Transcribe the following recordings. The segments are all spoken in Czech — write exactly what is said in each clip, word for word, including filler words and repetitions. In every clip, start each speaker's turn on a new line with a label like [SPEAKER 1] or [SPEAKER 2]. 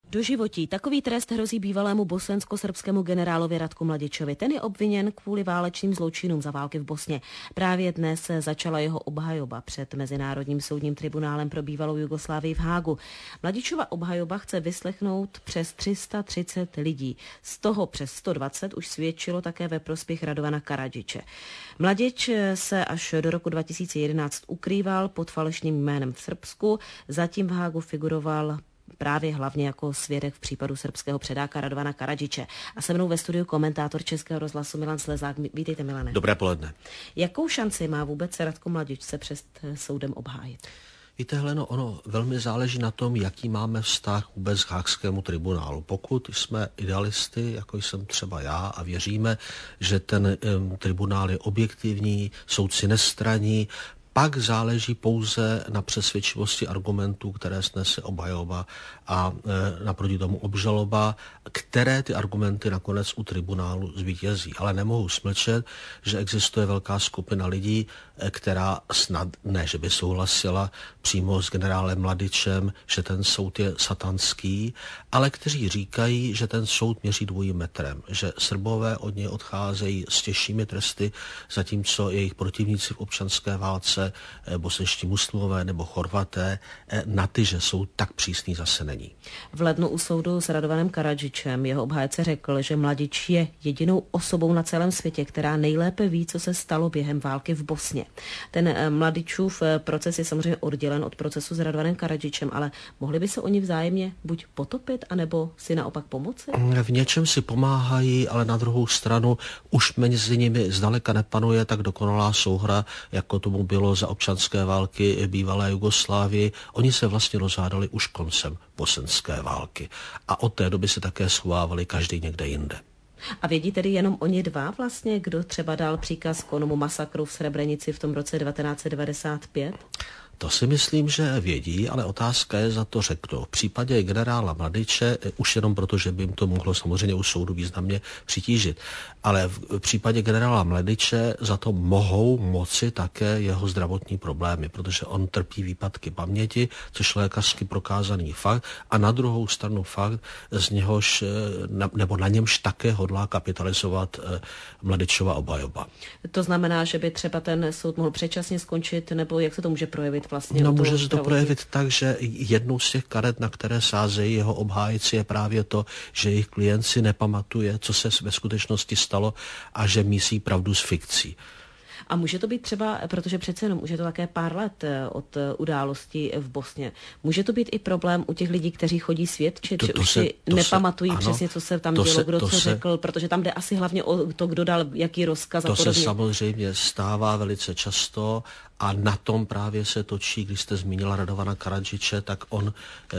[SPEAKER 1] Doživotí. Takový trest hrozí bývalému bosensko-srbskému generálovi Ratku Mladičovi. Ten je obviněn kvůli válečným zločinům za války v Bosně. Právě dnes začala jeho obhajoba před Mezinárodním soudním tribunálem pro bývalou Jugoslávii v Hágu. Mladičova obhajoba chce vyslechnout přes tři sta třicet lidí. Z toho přes sto dvacet už svědčilo také ve prospěch Radovana Karadžiče. Mladič se až do roku dva tisíce jedenáct ukrýval pod falešným jménem v Srbsku. Zatím v Hágu figuroval právě hlavně jako svědek v případu srbského předáka Radovana Karadžiče. A se mnou ve studiu komentátor Českého rozhlasu Milan Slezák. Vítejte, Milane.
[SPEAKER 2] Dobré poledne.
[SPEAKER 1] Jakou šanci má vůbec Ratko Mladič se před soudem obhájit?
[SPEAKER 2] Víte, Heleno, ono velmi záleží na tom, jaký máme vztah vůbec k Hágskému tribunálu. Pokud jsme idealisty, jako jsem třeba já, a věříme, že ten um, tribunál je objektivní, soudci nestranní, pak záleží pouze na přesvědčivosti argumentů, které snese obhajoba a e, naproti tomu obžaloba, které ty argumenty nakonec u tribunálu zvítězí. Ale nemohu smlčet, že existuje velká skupina lidí, e, která snad ne, že by souhlasila přímo s generálem Mladičem, že ten soud je satanský, ale kteří říkají, že ten soud měří dvojím metrem, že Srbové od něj odcházejí s těžšími tresty, zatímco jejich protivníci v občanské válce, bosenští muslimové nebo Chorvaté, na ty, že jsou tak přísný, zase není.
[SPEAKER 1] V lednu u soudu s Radovanem Karadžičem jeho obhájce řekl, že Mladič je jedinou osobou na celém světě, která nejlépe ví, co se stalo během války v Bosně. Ten Mladičův proces je samozřejmě oddělen od procesu s Radovanem Karadžičem, ale mohli by se oni vzájemně buď potopit, anebo si naopak pomoci?
[SPEAKER 2] V něčem si pomáhají, ale na druhou stranu už mezi nimi zdaleka nepanuje tak dokonalá souhra, jako tomu bylo za občanské války bývalé Jugoslávii. Oni se vlastně rozhádali už koncem bosenské války. A od té doby se také schovávali každý někde jinde.
[SPEAKER 1] A vědí tedy jenom oni dva vlastně, kdo třeba dal příkaz k onomu masakru v Srebrenici v tom roce devatenáct set devadesát pět?
[SPEAKER 2] To si myslím, že vědí, ale otázka je, za to řeknou. V případě generála Mladiče, už jenom proto, že by jim to mohlo samozřejmě u soudu významně přitížit, ale v případě generála Mladiče za to mohou moci také jeho zdravotní problémy, protože on trpí výpadky paměti, což je lékařsky prokázaný fakt, a na druhou stranu fakt, z něhož, nebo na němž také hodlá kapitalizovat Mladičova obhajoba.
[SPEAKER 1] To znamená, že by třeba ten soud mohl předčasně skončit, nebo jak se to může projevit? Vlastně
[SPEAKER 2] no, může se to projevit tak, že jednou z těch karet, na které sázejí jeho obhájci, je právě to, že jejich klient si nepamatuje, co se ve skutečnosti stalo a že mísí pravdu s fikcí.
[SPEAKER 1] A může to být třeba, protože přece jenom už je to také pár let od události v Bosně, může to být i problém u těch lidí, kteří chodí svědčit, to, že to už se, si nepamatují se, ano, přesně, co se tam dělo, se, kdo co se, řekl, protože tam jde asi hlavně o to, kdo dal jaký rozkaz
[SPEAKER 2] to
[SPEAKER 1] a podobně.
[SPEAKER 2] Se samozřejmě stává velice často a na tom právě se točí, když jste zmínila Radovana Karadžiče, tak on e,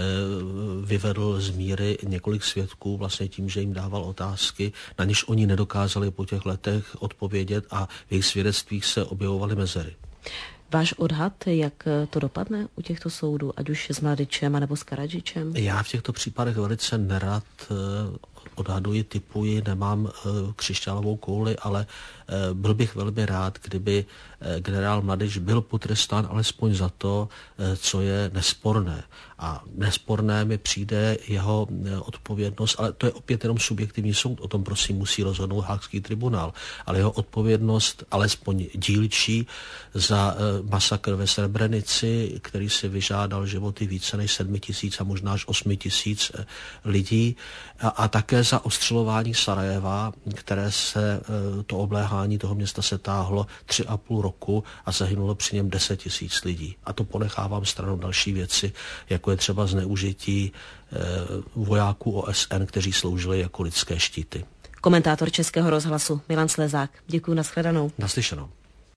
[SPEAKER 2] vyvedl z míry několik svědků vlastně tím, že jim dával otázky, na něž oni nedokázali po těch letech odpovědět a v jejich svědectvích se objevovaly mezery.
[SPEAKER 1] Váš odhad, jak to dopadne u těchto soudů, ať už s Mladičem anebo s Karadžičem?
[SPEAKER 2] Já v těchto případech velice nerad odhaduji, typuji, nemám křišťálovou kouli, ale byl bych velmi rád, kdyby generál Mladič byl potrestán alespoň za to, co je nesporné. A nesporné mi přijde jeho odpovědnost, ale to je opět jenom subjektivní soud, o tom prosím musí rozhodnout Hákský tribunál, ale jeho odpovědnost alespoň dílčí za masakr ve Srebrenici, který si vyžádal životy více než sedmi tisíc a možná až osmi tisíc lidí, a, a také za ostřelování Sarajeva, které se to obléhání toho města se táhlo tři a půl roku a zahynulo při něm deset tisíc lidí. A to ponechávám stranou další věci, jako je třeba zneužití eh, vojáků O S N, kteří sloužili jako lidské štíty.
[SPEAKER 1] Komentátor Českého rozhlasu Milan Slezák. Děkuji, nashledanou.
[SPEAKER 2] Naslyšenou.